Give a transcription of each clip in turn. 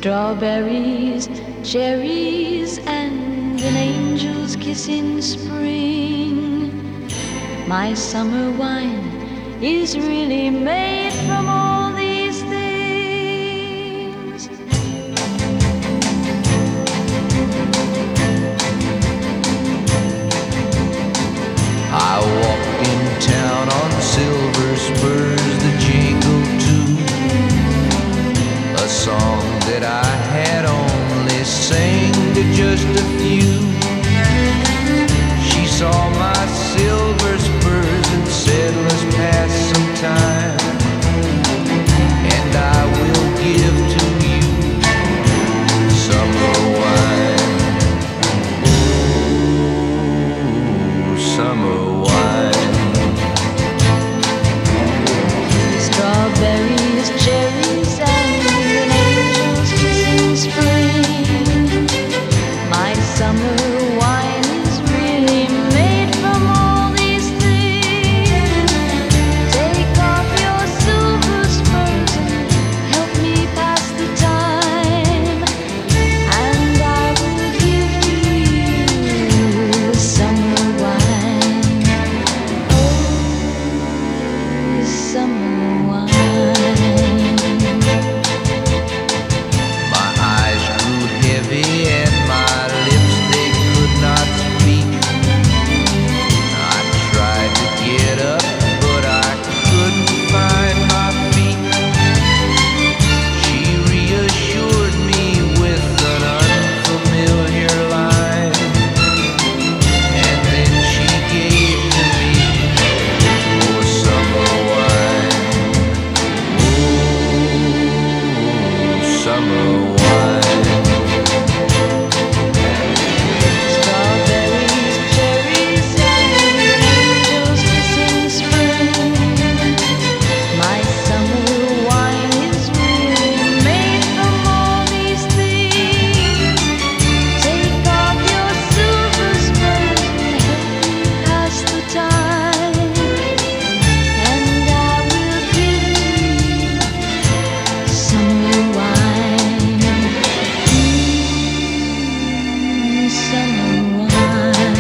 Strawberries, cherries, and an angel's kiss in spring. My summer wine is really made from all these things. I walked in town on silver spurs that jingle too, a song that I had only sang to just a few. She saw my silver spurs and said, let's pass some time, and I will give to you summer wine. Ooh, summer wine. Strawberries, cherries, and an angel's kiss in spring. My summer wine is really made from all these things. Take off your silver spurs and help me pass the time, and I will give to you summer wine. Oh, summer wine. My eyes grew heavy and my lips, they could not speak. I tried to get up, but I couldn't find my feet. She reassured me with an unfamiliar line, and then she gave to me more summer wine. Ooh, summer wine. Strawberries, cherries, and an angel's kiss in spring. My summer wine is really made from all these things. Take off your silver spurs and help me pass the time, and I will give to you summer wine. Summer wine.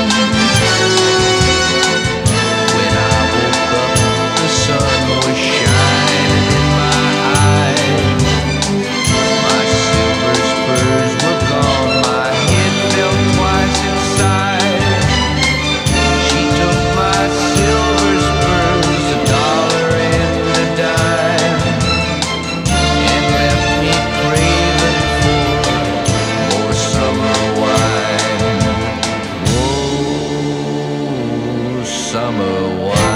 When I woke up, the sun was shining in my eyes. My silver spurs were gone, my head felt twice inside. She took my silver spurs, a dollar and a dime, and left me craving for more summer wine. Whoa, summer wine.